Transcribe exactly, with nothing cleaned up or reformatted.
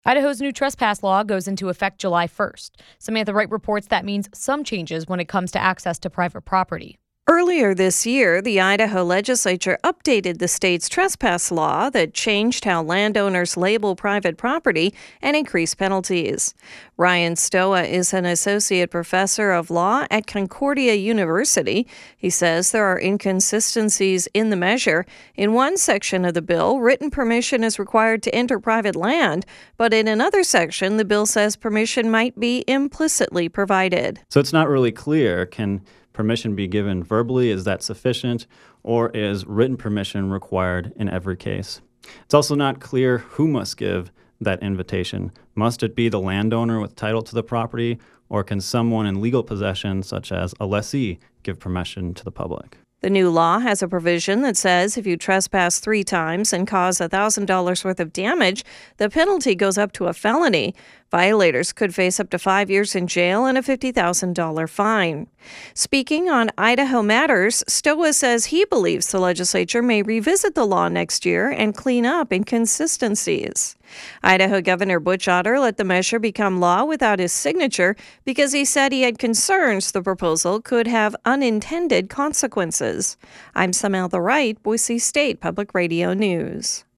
Idaho's new trespass law goes into effect July first. Samantha Wright reports that means some changes when it comes to access to private property. Earlier this year, the Idaho legislature updated the state's trespass law that changed how landowners label private property and increased penalties. Ryan Stoa is an associate professor of law at Concordia University. He says there are inconsistencies in the measure. In one section of the bill, written permission is required to enter private land, but in another section, the bill says permission might be implicitly provided. So it's not really clear. Can permission be given verbally? Is that sufficient? Or is written permission required in every case? It's also not clear who must give that invitation. Must it be the landowner with title to the property, or can someone in legal possession, such as a lessee, give permission to the public? The new law has a provision that says if you trespass three times and cause one thousand dollars worth of damage, the penalty goes up to a felony. Violators could face up to five years in jail and a fifty thousand dollars fine. Speaking on Idaho Matters, Stoa says he believes the legislature may revisit the law next year and clean up inconsistencies. Idaho Governor Butch Otter let the measure become law without his signature because he said he had concerns the proposal could have unintended consequences. I'm Samantha Wright, Boise State Public Radio News.